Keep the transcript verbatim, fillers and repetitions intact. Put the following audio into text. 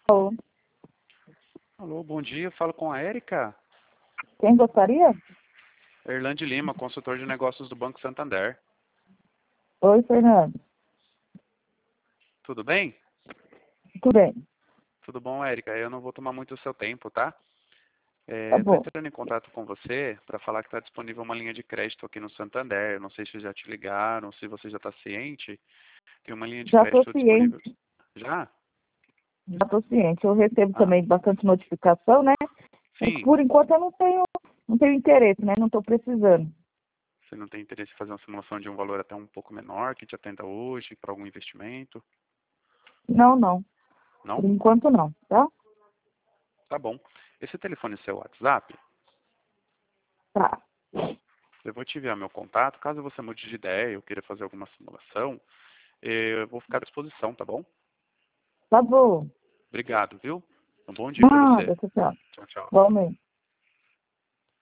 Alô, Alô, bom dia. Eu falo com a Érica. quem gostaria? Erlande Lima, consultor de negócios do Banco Santander. Oi, Fernando. Tudo bem? Tudo bem? Tudo bom, Érica? Eu não vou tomar muito o seu tempo, tá? Tá Estou bom. entrando em contato com você para falar que está disponível uma linha de crédito aqui no Santander. Eu não sei se já te ligaram, se você já está ciente. Tem uma linha de Já estou crédito disponível. ciente. Já? Já estou ciente. Eu recebo Ah, também bastante notificação, né? Mas sim. por enquanto eu não tenho, não tenho interesse, né? Não estou precisando. Você não tem interesse em fazer uma simulação de um valor até um pouco menor que te atenda hoje para algum investimento? Não, não. Por Não? enquanto não, tá? Tá bom. Esse telefone é seu WhatsApp? Tá. Eu vou te enviar meu contato. Caso você mude de ideia ou queira fazer alguma simulação, eu vou ficar à disposição, tá bom? Tá bom. Obrigado, viu? Um bom dia para você. Nada, tchau, tchau. Tchau, tchau. Igualmente.